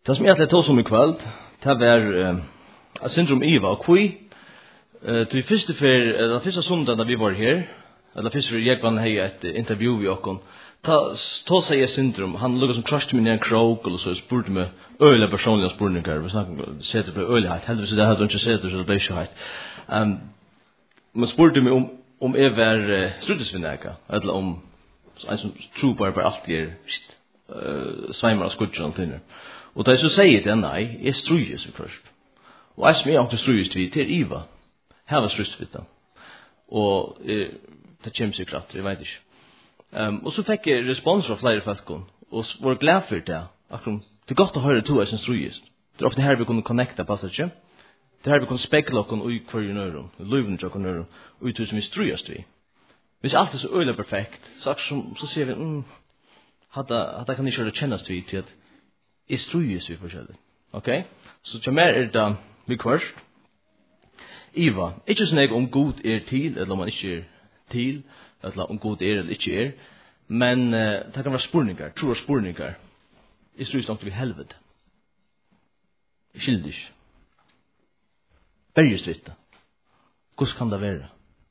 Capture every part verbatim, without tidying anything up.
Det som jag tog som i kväll, det var uh, syndrom Iva och kui. Uh, till första för uh, första söndagen när vi var här, eller första för jag vann här ett intervju vi och ta ta sig syndrom. Han låg som crushed mig i en krok eller så spurte mig öliga personliga spurningar. Vi snackade sätter på ölighet. Heldigvis det hade inte sett det så blev så här. Ehm man spurte mig om om är var uh, strudesvinnäka eller om en som tror bara på allt är uh, svämmar och skuttar och tinner. Och det är så säger det nej, är strujes vi först. Och jag smäger också strujes vi till Iva. Här var strujes vi då. Och eh, det kommer sig klart, jag vet inte. Um, och så fick jag respons från flera folk och var glad för det. Akkurat, det är gott att höra två som strujes. Det är ofta här vi kunde connecta passage. Det här vi kunde spekla och i kvar i nöron. Luven och nöron. Och ut som vi strujes vi. Hvis allt är så öle perfekt, så så, så ser vi mm hade hade kan ni köra kännas vid till att är strujes vi forskjellig. Okej? Så jag mer är det vi först. Iva, inte så näg om god är till eller om man inte är till eller om god är eller inte är. Men uh, det kan vara spurningar, tror spurningar. Är strujes långt vid helvete. Skildish. Bergstritta. Hur kan det vara?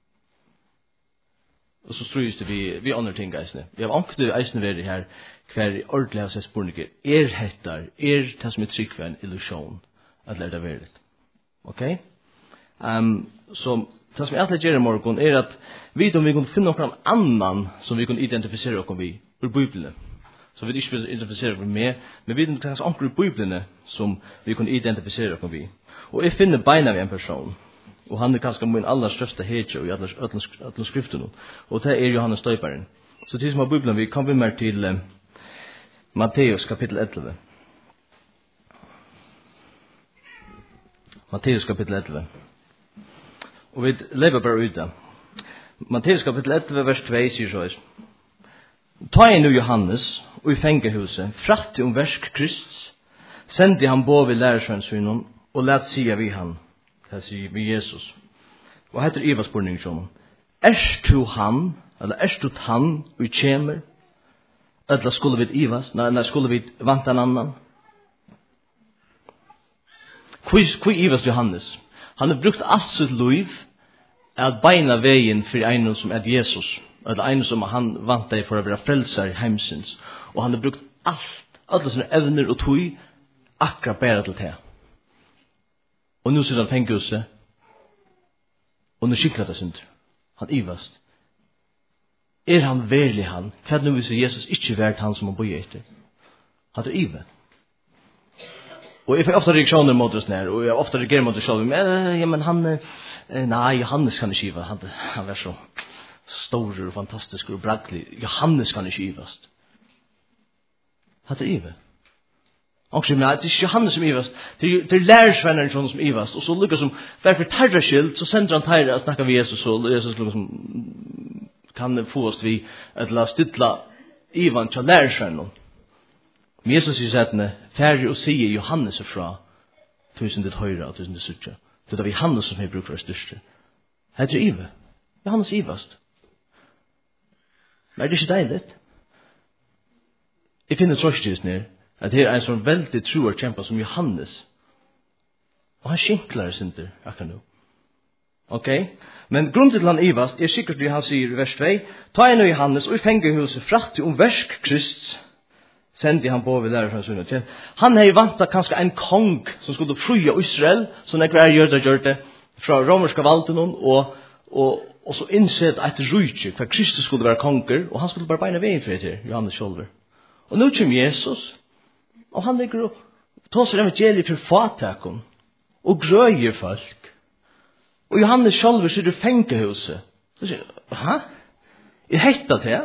Och så strujes det vi vi andra ting guys. Vi har anknytning eisen ved det här kvar ordentliga så spurningar. Er hettar, er det som är tryck för en illusion att lära det det. Okej? Ehm så det som jag alltid gör i morgon är att vi om vi kan finna någon annan som vi kan identifiera oss med ur Bibeln. Så vi inte vill identifiera oss med, men vi kan kanske ankra ur Bibeln som vi kan identifiera oss med. Och jag finner beina med en person. Och han är kanske min allra största hedjo i alla, alla, alla skrifterna. Och det är Johannes Döparen. Så till som har Bibeln vi kommer med till uh, Matteus kapitel elva. Matteus kapitel elva. Och vi lever bara ut där. Matteus kapitel elva vers två säger så här. Ta in nu Johannes och i fängelhuset fratte om versk Krist. Sände han bo vid lärarsvänsynen och lät säga vid han. Det säger vi Jesus. Och heter Eva spurning som Erst du han, eller erst du han, vi kommer, eller skulle vi Ivas, eller skulle vi vanta en annan? Hvor Ivas Johannes? Han har brukt allt sitt liv att beina vägen för en som är Jesus, eller en som han vantar för att vara frälsare i hemsins. Och han har brukt allt, alla sina evner och tog akkurat bära till det. Och nu sitter han fängelse. Och nu skicklar det synd. Han ivast. Er han verlig han? Kan nu visa Jesus inte värt han som han bor efter? Han är ive. Och jag får ofta reaktioner mot oss när. Och jag ofta reagerar mot oss själv. Men, ja, men han... Eh, nej, Johannes kan inte iva. Han, han är så stor och fantastisk och bragglig. Johannes kan inte ivast. Han är ive. Också men det är Johannes som ivast. Det är lärsvänner som ivast. Och så lyckas som, därför tarra skilt, så sänder han tarra att snacka med Jesus. Och Jesus liksom kan få oss vid att la stytla ivan till lärsvänner. Men Jesus säger att färre och säger Johannes ifra tusendet höjra och tusendet sutja. Det är vi Johannes som är bruk för det största. Här är det Ive. Johannes ivast. Men är det inte dejligt? Jag finner tröst just nu. Att det är en sån väldigt troar kämpa som Johannes. Och han skinklar sig inte, akkurat nu. Okej? Okay? Men grunden till han ivast är säkert det han säger i vers två. Ta en Johannes och i fängelhuset fratte om versk Krist. Sände han på vid lärarfrån. Han har ju vantat kanske en kong som skulle fria Israel. Så när kvar gör det, gör det. Från romerska valten och, och, och så insett att rujtje för Kristus skulle vara konger. Och han skulle bara beina vägen för det, Johannes själver. Och nu kommer Jesus. Og han ligger og tar seg evangeliet for fatakon og grøyer folk. Og Johannes selv sitter i fengehuset. Så sier hæ? Er hetta det?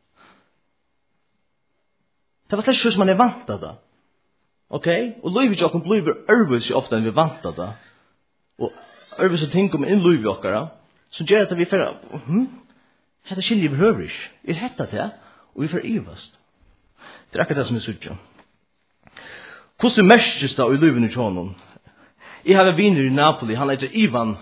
Det var slett ikke som man er vant av det. Ok? Og livet jo kan bli ærvis ofte enn vi er vant av det. Og ærvis og ting kommer inn livet okkara. Så gjør det at vi får hm? Hetta skiljer vi behøver ikke. Er hetta det? Og vi får ivast. Det er akkurat det som er suttje. Hvordan mestes det i livet i tjånen? Jeg har en viner i Napoli, han heter Ivan.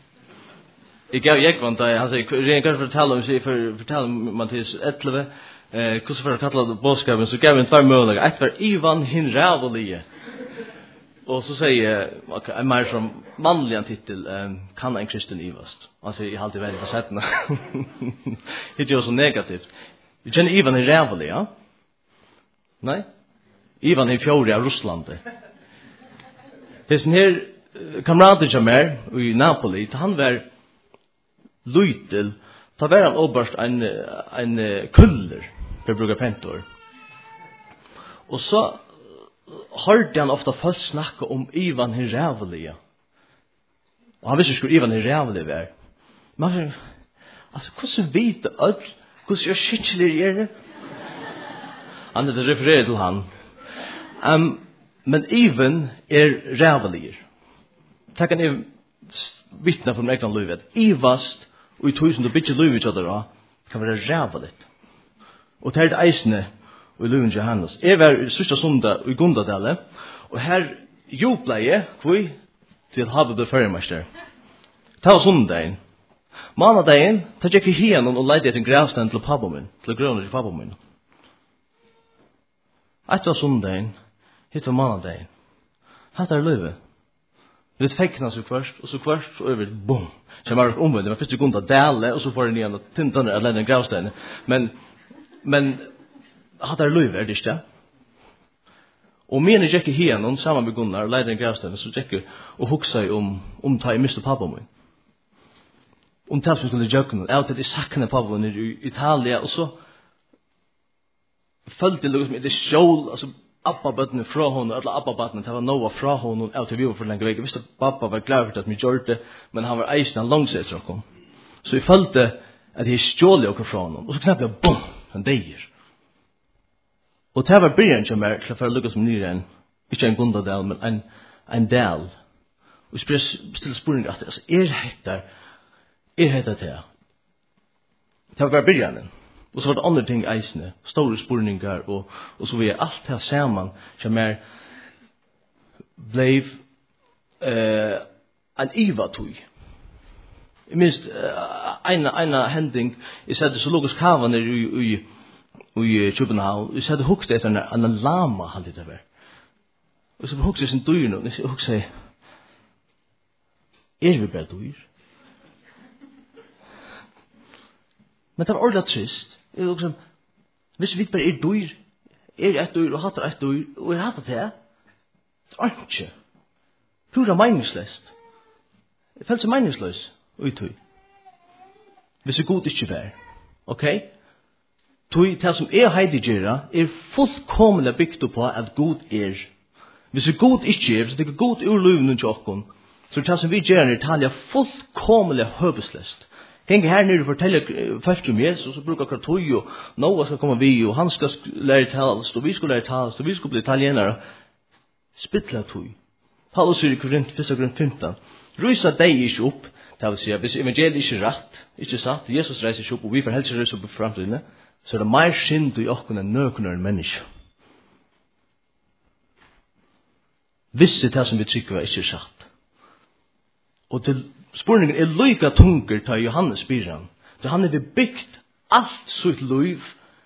Jeg gav Jekvann da, han sier, jeg kan fortelle om, jeg får fortelle om Matteus elva. Eh, hur för att kalla det boskapen så gav en två möjligheter. Ett var Ivan hin rävelige. Och så säger okay, en mer som manlig titel um, kan en kristen ivast. Alltså jag har alltid väldigt på sätten. Det är ju så negativt. Vi känner Ivan hin rävelige, ja? Nej? Ivan hin fjordi av Ryssland. Det är här kamrater som är i Napoli, han var lytel, ta var han oberst en, en kuller, för att bruka pentor. Och så hörde han ofta folk snacka om Ivan hin rävelige. Och han visste inte hur Ivan hin rävelige var. Men alltså, hvordan vet du öll? Hvordan jag skicklig är det? Han hade refererat till han. Um, men Ivan är rävelige. Det kan jag vittna från egna livet. Ivast och i tusen du bytter livet av det kan vara räveligt. Och det är det eisne och i livet Johannes. Jag var sista söndag i Gundadale och här jublar jag kvui till Habbe Förmästare. Ta söndagen. Måndagen tar jag igen och leide till gravsten till pappa min, till gröna till pappa min. Ett var söndagen, hitt var måndagen. Hatt är livet. Det fäcknas så först och så först så över boom. Så man omvänder man först går undan dälle och så får den igen och tintan eller den gravsten. Men men hade det löv är det inte. Och men jag gick igen samma med Gunnar läder den gravsten så gick och huxa om om ta i mister pappa min. Om tas vi skulle joken out att det sakna pappa i Italien och så följde det med det show alltså Appa bøttene fra henne, eller appa bøttene, det var noe fra henne, og til vi var for lenge vei. Jeg visste at pappa var glad for at vi gjorde det, men han var eisen en langsett fra henne. Så jeg følte at jeg stjålet okker fra henne, og så knapp jeg, boom, han deier. Og det var begynnelsen som er, for å lykkes som nyere en, ikke en Gundadal, men en, en dal. Og jeg stille spørninger at, altså, er hettar, er hettar til. Det var bare begynnelsen. Og så var det andre ting eisene, store spurningar, og, og så var jeg alt her sammen, som er blev uh, en ivatui. Jeg minst uh, en, en hending, jeg sette zoologisk haven i, i, i, i København, jeg sette hukte etter en, en lama, hadde det vært. Og så hukte jeg sin dyr, og jeg hukte er vi bare dyr? Men det var ordentlig trist. Det er liksom, hvis vi bare er dyr, er et dyr og hatter et dyr, og er hatter det, det er ikke. Pura meningsløst. Det føles meningsløst, og i tøy. Hvis det god ikke vær. Ok? Tøy, det som er heidigere, er fullkomlig bygd på at god er. Hvis det god ikke er, så det er god ur løvnen til okken, så det som vi gjør i Italia fullkomlig høvesløst. Gäng här nu för tälja först om Jesus så brukar kartoj och Noah ska komma vi och han ska lära tals och vi ska lära tals och vi ska bli italienare. Spittla toj. Paulus i Korint första Korint femton. Rysa dig is upp. Det vill säga, hvis evangeliet är rätt, inte sant, Jesus reser sig upp och vi får hälsa oss upp i framtiden, så är det mer synd i oss än nöknar människa. Visse det som vi tycker var inte sagt. Och till spurningen er lika tunker til Johannes Spiran. Så han har byggt alt sitt liv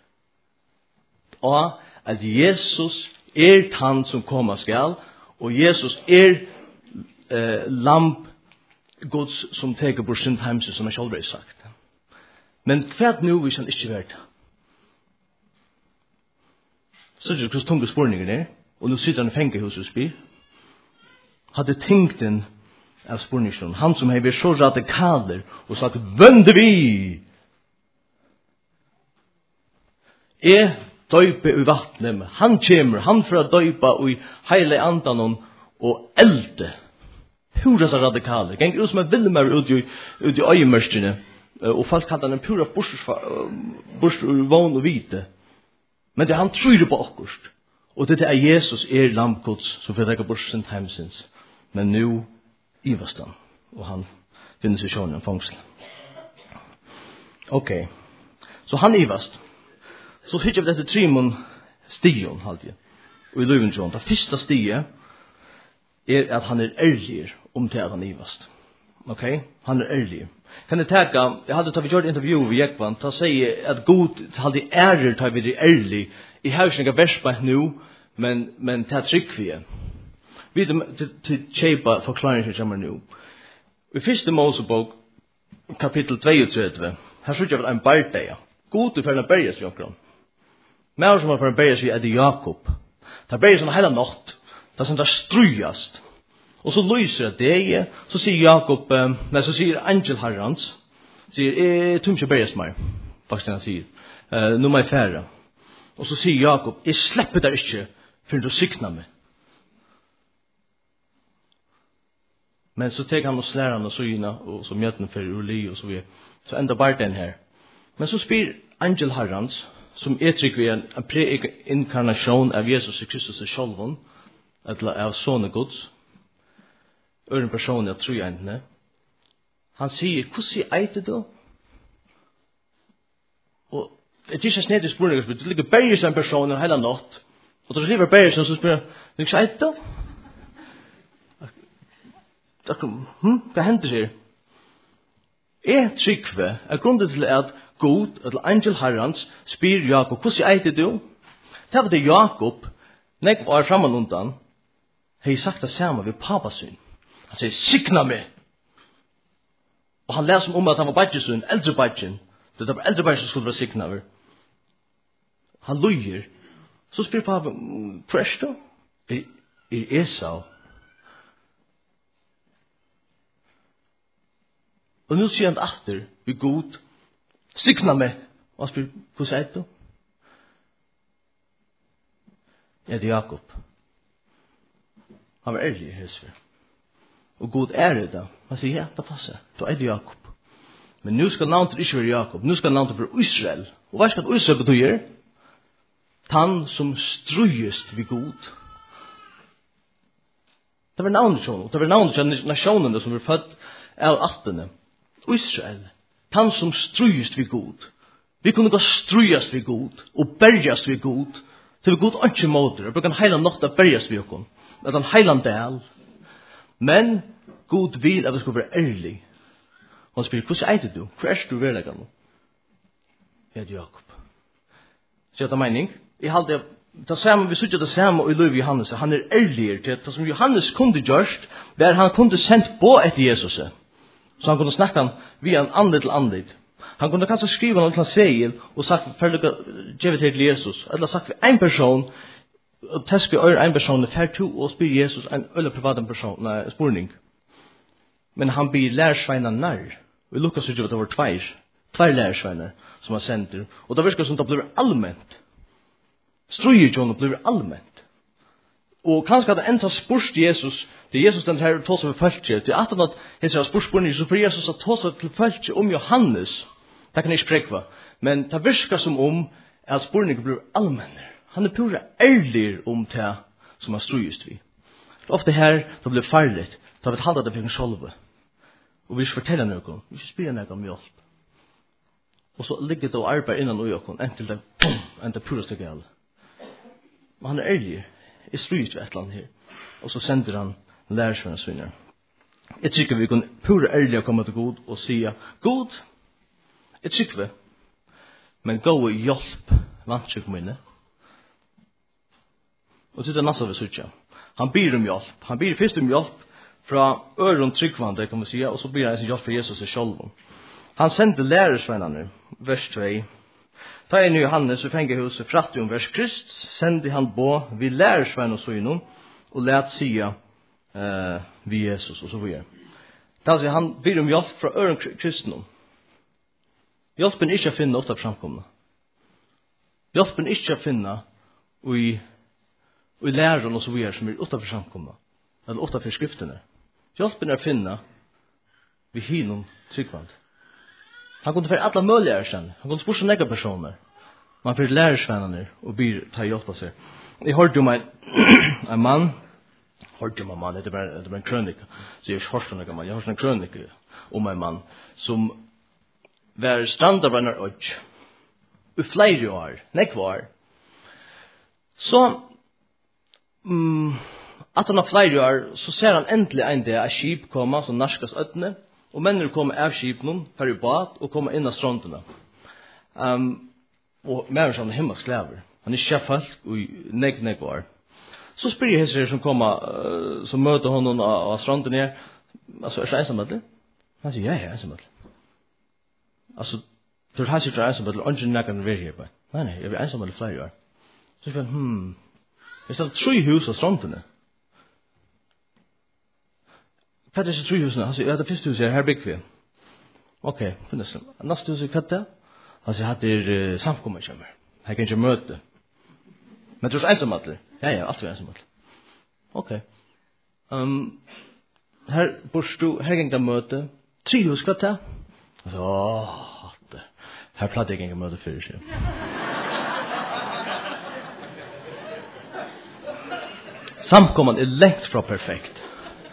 og at Jesus er han som kommer skal, og Jesus er eh, lamp Guds som teker på sin heimse, som jeg selv har sagt. Men hva nu hvis han ikke vet? Så er det hvordan tunge spurningen er, og nå sitter han i fengehus og spyr. Hadde tenkt den av spurningen. Han som har vært så radikaler og sagt, vende vi! Jeg døyper i vattnet, han kommer, han for å døype i hele andan og elde. Pura så radikaler. Geng ut som er villmer ut i, ut i øyemørskene, og folk kaller han pura bors vån og vite. Men det han tror på akkurat. Og det er Jesus er lampgods som får rekke bors sin heimsins. Men nu Ivastan, og han finner seg sjån i en fangsel. Ok, så han ivast. Så hittar vi dette trimon stigen, halvtid. Og i løven sjån, det første stiget er at han er ærlig om til at han ivast. Ok, han er ærlig. kan det täcka, jag hade tagit gjort intervju med Jekvan, ta säga att god hade ärer ta vid ärlig i husninga verspa nu, men men ta trick vi. Vi till chepa förklaringen som nu. I första Mosebok kapitel tvåogtrettio. Här så jag en bartdag. God du för en berges Jakob. Men som för en berges vi är det Jakob. Ta berges en hela natt. Det som där strujast. Och så lyser det, så säger Jakob, eh, men så säger angel Herrans, säger, eh, tumse berges mig, faktiskt han säger, eh, nu mig färre. Och så säger Jakob, jag släpper där inte, för du siknar mig. Men så tar han och slär han och syna, och så möter han för Uli och så vidare. Så ända bara den här. Men så spyr angel Herrans, som är tryck vid en, en pre-inkarnation av Jesus Kristus i självon, eller av sonen Guds, ören person jag tror jag inte. Han säger, hur ser jag det då? Och det är inte snett i spårningen, det ligger berges en person hela natt. Och då skriver berges så spår jag, hur är det då? Hm, vad händer här? Är tryggve, är grundet till att God, eller angel Herrans, spyr Jakob, hur ser jag det då? Det var det Jakob, när jag var framan undan, har sagt det samma vid papasyn. Han säger, sikna mig. Och han läser om att han var badgesyn, äldre badgen. Det var äldre badgen som skulle vara sikna över. Han lyger. Så spyr pappa, fresh då? I, i Esau. Och nu ser han efter, vi god, sikna mig. Och han spyr, hur säger du? Ja, det är Jakob. Han var ärlig i Hesver. Och god är det då. Han säger, ja, det passar. Då är det Jakob. Men nu ska navnet inte vara Jakob. Nu ska navnet vara Israel. Och vad ska Israel betyder? Han som strujest vid god. Det var navnet som. Det var navnet som nationen som var född av attene. Israel. Han som strujest vid god. Vi kunde gå strujast vid god. Och bergas vid god. Til vi god ikke måter. Vi bruker en heiland natt av bergas vid okon. Det er en heiland del. Men god vil at vi skal være ærlig. Han spyr, hvordan er det du? Hvor er du verleggen? Ja, det er Jakob. Så det er mening. Jeg halte det samme, vi sier det samme i Løy Johannes. Han er ærlig til det som Johannes kunne gjørst, der han kunne sendt på etter Jesus. Så han kunne snakke han via en andre til andre. Han kunne kanskje skrive noe til en segel og sagt for å gjøre til Jesus. Eller sagt for en person, og teske øyre en person, for to og spyr Jesus en øyre privat person, nei, spurning. Men han blir lærersveinar nær. Vi lukkar så ikke at det var tveir. Tveir lærersveinar som han sender. Og det virker som det blir allmänt. Strujekjån blir allmänt. Og kanskje at det enda spurst Jesus, det er Jesus den her tås av følge, til at han har spurspunnig, så får Jesus at tås av til følge om Johannes. Det kan jeg ikke prekva. Men det virker som om at spurningen blir allmenner. Han er pura ærlig om det som han strujest vi. Ofte her, det blir farlig. Da vi halda det for en sjolve. Og vi ikke forteller noe. Vi ikke spyrer noe om hjelp. Og så ligger det og arbeider innan ui okken. Enn til det, boom, enn det pura stykke alle. Men han er ærlig. Jeg strujest ved et eller annet her. Og så sender han lærersvenner svinner. Jeg tykker vi kan pura ærlig å komme til God og sige, God, jeg tykker vi, men gå og hjelp vantryk minne. Og til det nasa vi sutja. Han ber om hjelp. Han ber først om hjelp fra øron tryggvande, kan man säga, og så ber han sin hjelp fra Jesus i sjølven. Han sendte lærersvennerne, vers to. Ta inn i Johannes og fengi huset fratt om vers Krist, sendte han på vi lærersvenn og søgnen, og let sia uh, vi Jesus, og så videre. Det er han ber om hjelp fra øron kristne. Hjelpen er ikke å finne ofte framkomne. Hjelpen er ikke å finne i, i læren og så videre som er ofte framkomne, eller ofte for skriftene. Hjelpen er å finne vi hinnom tryggvand. Han kunne for alle mulige erkjenne. Han kunne spørre nega personer. Man får lærersvennerne og byr ta hjelp av seg. Jeg hørte om en, en mann, hørte om en mann, det er bare, det er bare en krønike, så jeg har ikke hørt om en mann, jeg har hørt en krønike om en mann, som var standardvenner og i flere år, nekva år. Så, um, at han har flere år, så ser han endelig en dag av skip komme, som narskas øtene, og mennene kommer av skipen, fer i bad, og kommer inn av strandene. Um, og mer sånn himmelsklaver. Han er kjefalt og negg negg år. Så spyr jeg hesser som kommer, uh, som møter honom av, av stranden her, altså, er det ensamhetlig? Han sier, ja, ja, ensamhetlig. Altså, for han sier det er ensamhetlig, og ikke nekker være her på. Nei, nei, jeg vil ensamhetlig flere år. Så spyr jeg, hmm, jeg stedet tre hus av strandene. Hva er det tre husene? Han sier, ja, det første huset er her bygg vi. Ok, finnes det. Neste huset, hva er det? Han sier, det er uh, samkommet kommer. Her kan ikke møte. Men det er ensamhetlig. Ja, ja, alt er ensamhetlig. Ok. Um, her borstu, her gikk det møte. Tre hus, hva er det? Han sier, åh, det. Her platt jeg ikke møte fyrir seg. Samkommet er lengt fra perfekt.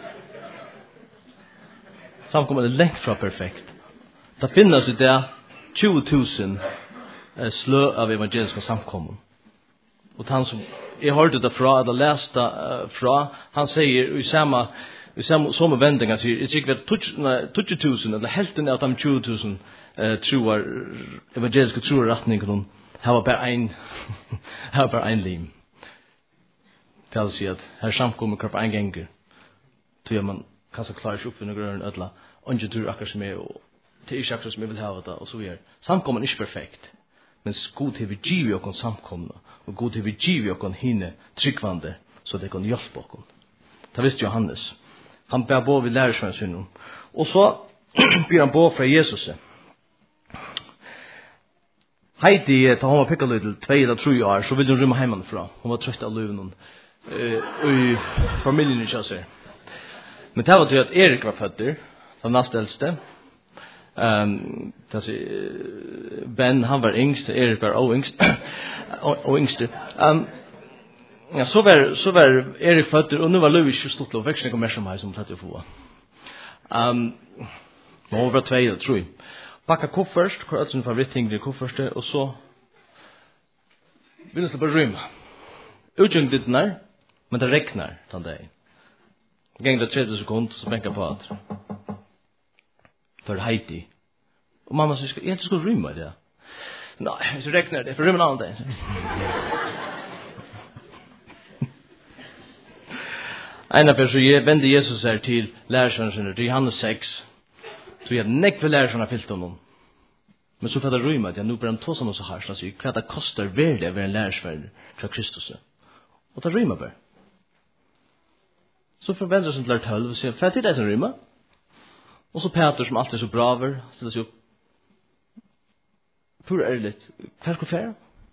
Samkommet er lengt fra perfekt. Det finnes i det tjue tusen slø av evangeliske samkommen. Og han som jeg hørte det fra, eller leste uh, fra, han sier i samme, i samme, samme vending, han sier, jeg sier ikke tjue tusen, eller helten av de tjue tusen uh, troer, evangeliske troer retningen, her var bare en, her var bare en lim. Det er å si at her samkommer kropp en ganger, til man kanskje klarer seg opp under grønne ødela, og ikke tror akkurat som jeg, og det er ikke akkurat som jeg vil ha det, og så gjør. Samkommer er ikke perfekt, men god til vi giver okon samkomna, og god til vi giver okon hine tryggvande, så det kan hjelpe okon. Det visste Johannes. Han ber på vid lærersvenn. Og så ber han på fra Jesus. Heidi, da hun var pikket litt til tvei eller tre år, så ville hun rymma hjemmefra. Hun var trøtt av løven uh, i familien ikke seg. Men det var til at Erik var født der, den neste eldste. Um, Ben, han var yngst, Erik var også yngst, og yngste. Um, ja, så var, så var Erik født der, og nu var Louis ikke stått til å vekse noe mer som meg som tatt å få. Um, man var tvei eller tre. Pakka koffert, hvor er det som favorittting i koffertet, og så begynner det på rym. Utgjeng ditt nær, men det regner den dagen. Geng det tredje sekund, så benker på at. For Heidi. Og mamma sier, jeg skal rymme det. Nei, hvis du regner det, for rymmen annen dag. En av så jeg vende Jesus her til lærersønnen til Johannes seks. Så jeg nekk for lærersønnen har fyllt honom. Men så for det rymme at jeg nå bør han ta seg noe så her, så jeg hva det koster veldig å være en lærersvenn fra Kristus. Og det rymme bare. Så for vende seg til tølv, og sier, for det er det som rymme. Og så Peter som alltid er så braver, stiller seg opp. Pur ærligt, hva skal fære?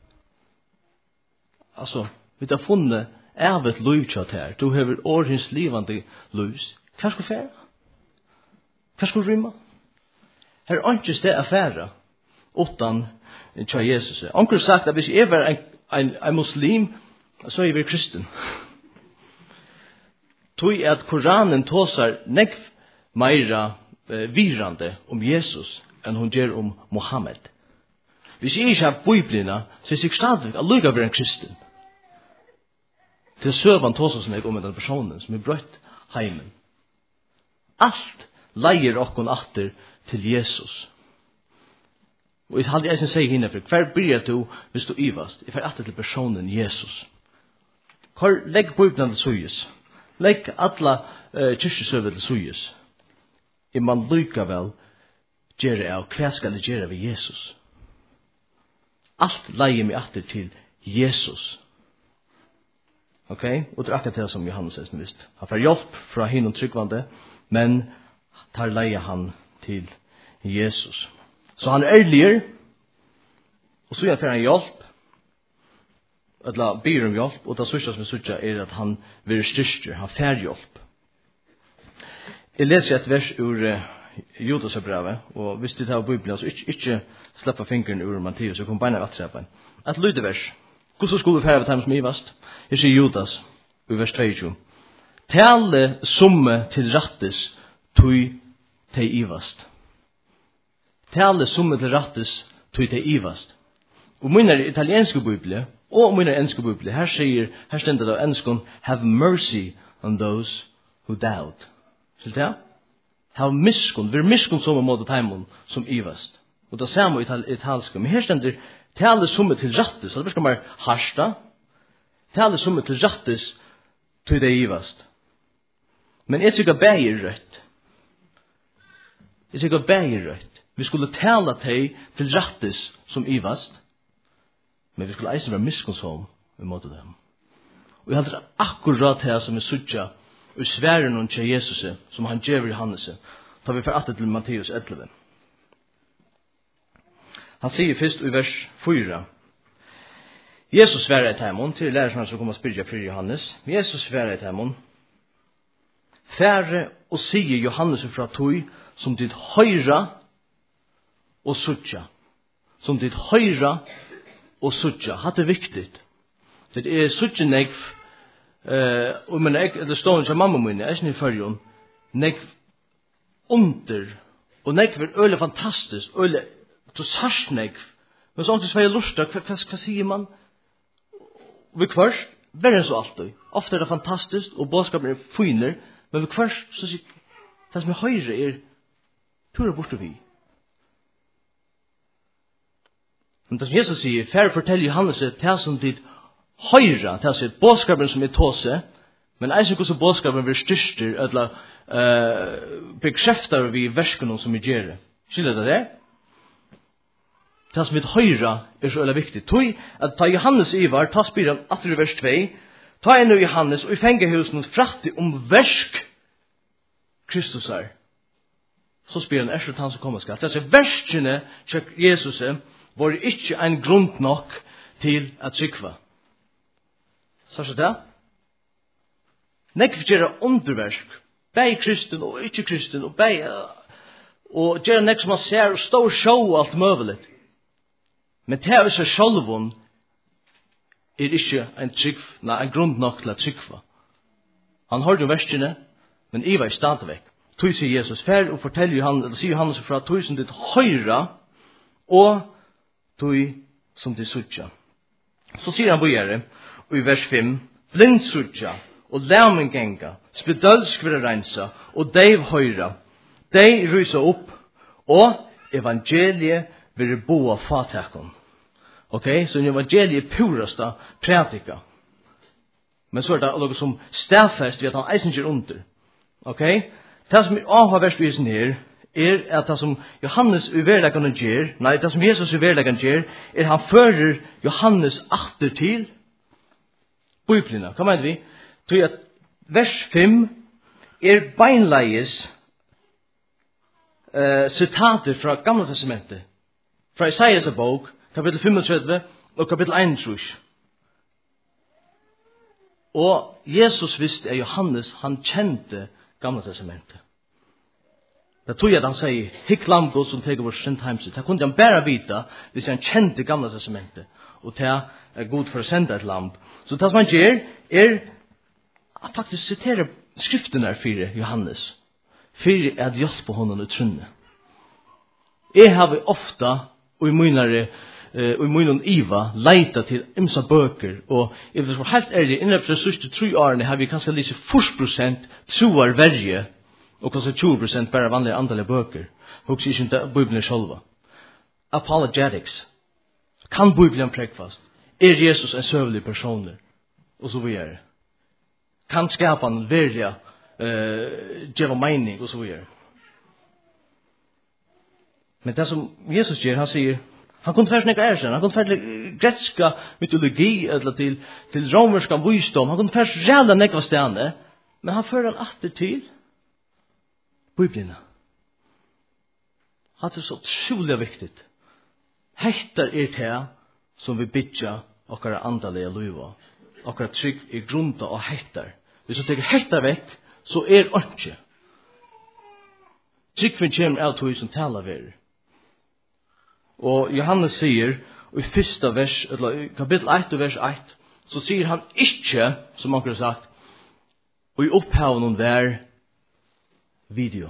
Altså, vi har funnet evet lujtjat her. Du har årens livande lus. Hva skal fære? Hva skal rymma? Her er ikke sted affære utan tja Jesus. Onkel har sagt at hvis jeg var en, en, en muslim, så er jeg kristen. Tog at Koranen tåsar nekv meira eh, virande om Jesus enn hun gjør om Mohammed. Hvis jeg ikke har biblina, så er jeg stadig at lukka være en kristen. Til søvan tåsar som jeg om den personen som er brøtt heimen. Alt leier okkon atter til Jesus. Og jeg hadde jeg som sier henne, for hver bryr du hvis du ivast? Jeg får atter til personen Jesus. Hvor legg biblina til suyes? Legg alla uh, kyrkjesøver til suyes. Er man lykka vel gjøre av hva skal det gjøre ved Jesus? Alt leier meg atter til Jesus. Ok? Og det er akkurat det som Johannes er visst. Han får hjelp fra henne tryggvande, men tar leier han til Jesus. Så han er ærligere, og så får han hjelp, eller ber om hjelp, og det sørste som jeg sørste er at han vil styrke, han får hjelp. Jeg leser et vers ur uh, Judas brevet, og hvis du tar Bibelen, så ikke, ikke slipper fingeren ur Matteus, så kommer beina vattrepen. Et lydevers. Hvordan skulle vi fære av dem som ivast? Jeg sier Judas, i vers tjueto. Tale summe til rattes, tui te ivast. Tale summe til rattes, tui te ivast. Og min er italienske Bibelen, og min er enske Bibelen, her sier, her stender det av enskon, have mercy on those who doubt. Så det er? ha miskun, vi miskun som om måte taimon som ivast. Og det samme i italska. Men her stender tale som til rattis, så det skal man harsta. Tale som til rattis til det ivast. Men jeg tykker bægir rødt. Jeg tykker bægir rødt. Vi skulle tale til til rattis som ivast. Men vi skulle eisen være miskun som i måte dem. Og jeg hadde akkurat her som vi sutja og svære noen til Jesus som han gjør i Hannese. Ta vi for atter til Matteus elleve. Han sier først i vers fyra. Jesus svære et heimon til lærersene som kommer og spyrja fri Johannes. Jesus svære et heimon. Fære og sier Johannes fra tog som ditt høyra og sutja. Som ditt høyra og sutja. Hatt er viktig. Det er sutja negv Uh, og men jeg, det står ikke mamma min, jeg er ikke i førjon, nek under, og nek er øyelig fantastisk, øyelig, du sars nek, men sånn til svei lustig, hva, hva, hva sier man? Vi kvørst, verre så alltid, ofte er det fantastisk, og bådskapen er fyner, men vi kvørst, så sier, det som er høyre er, tur er borte vi. Men det som Jesus sier, færre forteller Johannes, det som dit høyra til å si bådskapen som er tåse, men eisen hvordan bådskapen blir styrster, eller uh, bekrefter vi verskene som vi gjør. Skiljer det det? Det som er høyra er så veldig viktig. Tog at ta Johannes ivar, ta spyrer atter i vers två, ta en av Johannes, og i fengehusen fratti om versk Kristus er. Så spyrer han erst han som kommer skal. Det er verskene til Jesus var ikke en grunn nok til at sykva. Så er det? Nekv gjør underversk. Bei kristen og ikke kristen. Og bei og gjør nekv som man ser og står show og alt møvelig. Men det er seg sjølvun er ikke en trygg, nei, en grunn nok til at trygva. Han hørte jo verskene, men Iva er stadig vekk. Tøy sier Jesus fer og forteller han, eller sier han fra tøy som ditt høyra og tøy som ditt sutja. Så sier han bøyere, og i vers fem, blind sutja, og læmen genga, spedølsk vil rensa, og deiv høyra, dei rysa opp, og evangeliet vil boa fatakon. Ok, så evangeliet purasta pratika. Men så er det noe som stafest ved at han eisen ikke under. Ok, det som er avhverst i sin her, er at det som Johannes uverlegane gjør, nei, det som Jesus uverlegane gjør, er han fører Johannes atter til Bibelina. Hva mener vi? Tror at vers fem er beinleies uh, sitater fra Gamla Testamentet. Fra Isaias bok, kapittel femogtredve og kapittel einogtrýss. Og Jesus visste at Johannes, han kjente Gamla Testamentet. Det tror jeg at han sier, hikk lamgod som teger vår synd heimset. Det kunne han bare vite hvis han kjente Gamla Testamentet. Og det er god for å sende et lamp. Så det som han gjør, er at faktisk sitere skriften er fire Johannes. Fire er at hjelpe honom i trunnet. Jeg har ofta, og i munnare, og i munnen Iva, leita til imsa bøker, og jeg vil være helt ærlig, innenfor de sørste tre årene har vi kanskje lyst fyrst prosent troar verje, og kanskje tjúgu prosent bare vanlige andalige bøker. Hoks ikke ikke Bibelen sjølva. Apologetics. Kan Bibelen prekfast? Er Jesus en søvlig person? Og så videre. Kan skapa en verja uh, djeva mening? Og så videre. Men det som Jesus gjør, han sier, han kunne først nekka erkjenne, han kunne først gretska mytologi, eller til, til romerska visdom, han kunne først ræla nekva stjerne, men han fører han atter til Bibelina. Det er så utrolig viktig. Hektar er det som vi bytja okkara andalige luva. Okkara trygg er grunta og hektar. Hvis vi teker hektar vekk, så er orkje. Tryggfinn kommer av tog som taler ver. Og Johannes sier, i fyrsta vers, eller i kapittel ett og vers ett, så sier han ikke, som onker har sagt, og i opphaven ver video.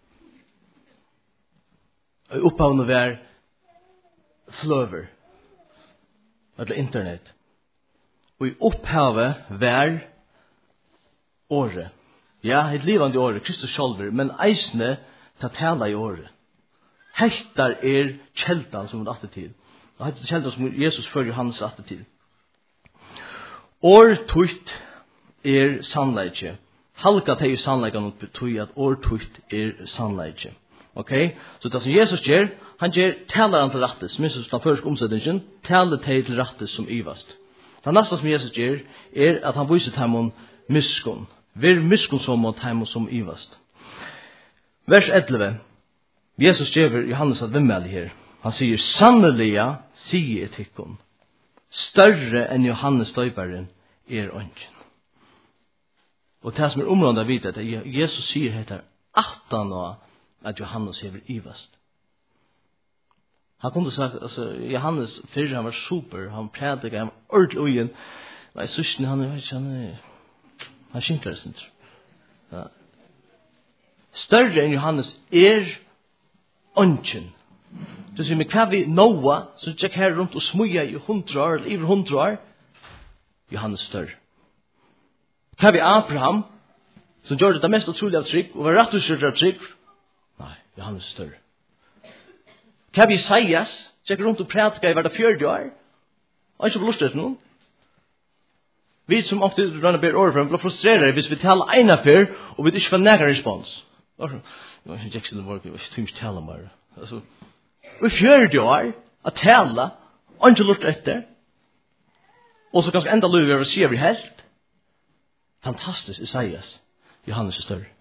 Og i opphaven ver fløver, eller internet. Og i opphavet ver året. Ja, et livande året, Kristus sjálfur, men eisne ta tala i året. Heltar er kjeldan som er atte til. Og heltar kjeldan som Jesus før Johannes atte til. År tutt er sannleikje. Halka teg i sannleikan og tog at år tutt er sannleikje. Ok? Så det som Jesus gjør, han gjør talar han til rattes, minst som den første omsetningen, talar teg til rattes som ivast. Det neste som Jesus gjør, er at han viser til ham miskun. Ver miskun som mot ham som ivast. Vers elleve. Jesus gjør Johannes at vimmel her. Han sier, sanneliga sier etikkun. Større enn Johannes døyparen er ånden. Og det som er området vidt at Jesus sier heter attan og at Johannes hever ivast. Han kunne sagt, altså, Johannes fyrr han var super, han prædika, han var ordentlig ugen. Nei, søsken, han er ikke, han er, han skimter det, synes ja. Større enn Johannes er ånden. Så sier vi, hva vi Noah, som gikk her rundt og smuja i hundra år, eller over hundra år, Johannes større. Hva vi Abraham, som gjør det mest utrolig av trygg, og var rett og slett av trygg, nei, Johannes større. Hva vi Isaias, gikk rundt og prædika i hverdag fjørde år, og ikke på lustet noen. Vi som ofte rønner ber året for, blir frustreret hvis vi taler ene før, og vi ikke får nægge respons. Jeg vet ikke ikke det var, jeg vet ikke tale mer. Altså, og fjørde år, at tale, og ikke lurt etter, og så kanskje enda løy over å si vi helt. Fantastisk, Isaias. Johannes er større.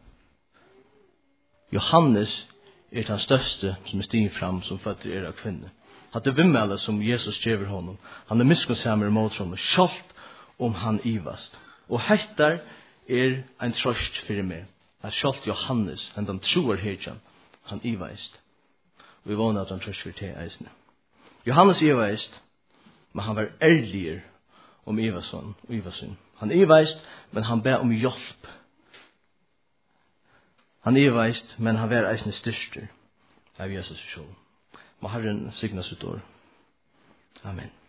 Johannes er den største som er stigen fram som føtter er av kvinne. At det vimmelde som Jesus gjør honom. Han er miskunnsamer mot honom, sjalt om han ivast. Og hettar er en trøst for meg. At sjalt Johannes, han den troer herkjan, han ivaist. Og vi vågner at han trøst for til eisene. Johannes ivaist, men han var ærligere om Ivason og Ivason. Han ivaist, men han ber om hjelp. Han ivaist, men han var eisne styrster av Jesus sjål. Må Herren signa sitt år. Amen.